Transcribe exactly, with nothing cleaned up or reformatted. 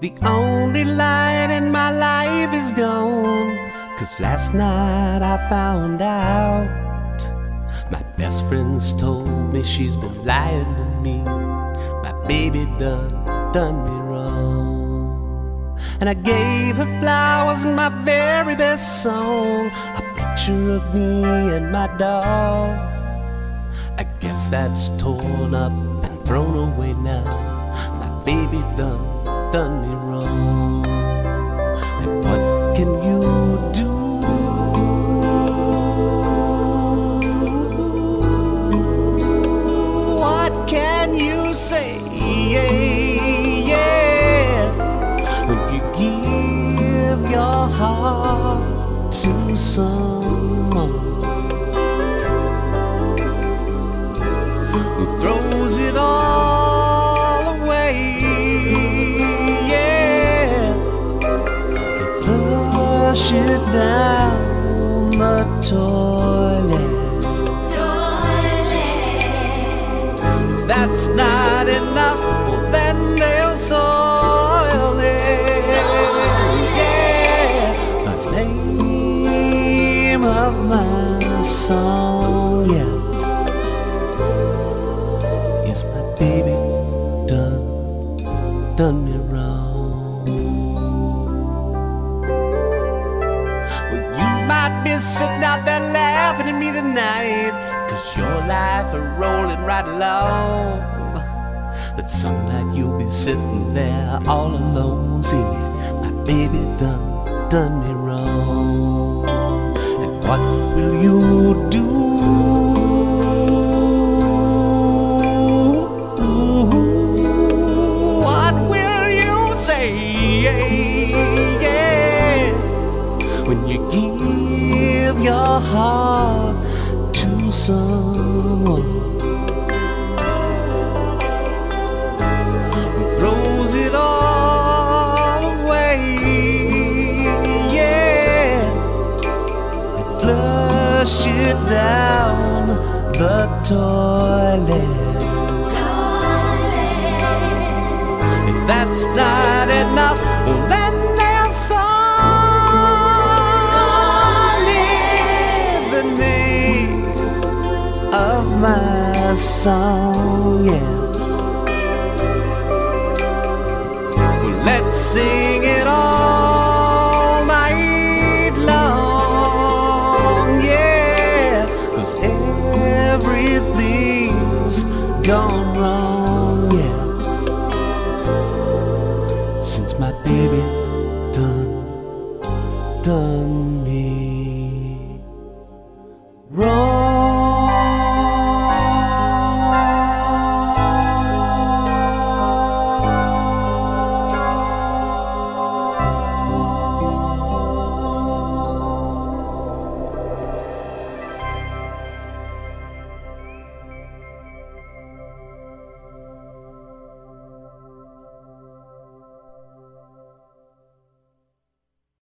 The only light in my life is gone, 'cause last night I found out my best friends told me she's been lying to me. My baby done, done me wrong. And I gave her flowers and my very best song, a picture of me and my dog. I guess that's torn up and thrown away now. My baby done, done me wrong. And what can you do? What can you say? Yeah, yeah. When you give your heart to someone who throws it all away, yeah, they flush it down the toilet. Toilet. If that's not enough, well then they'll soil it. Soil yeah. The name of my song, yeah, is my baby done, done me wrong. Well, you might be sitting out there laughing at me tonight, 'cause your life is rolling right along. But some night you'll be sitting there all alone singing, my baby done, done me wrong. And what will you do? What will you say? Yeah, when you give your heart to someone who throws it all away, yeah, and flush it down the toilet. Toilet. If that's not enough, well then they'll soil it. The name of my song, yeah. Well, let's sing it all night long, yeah, 'cause everything's gone wrong, yeah, since my baby done, done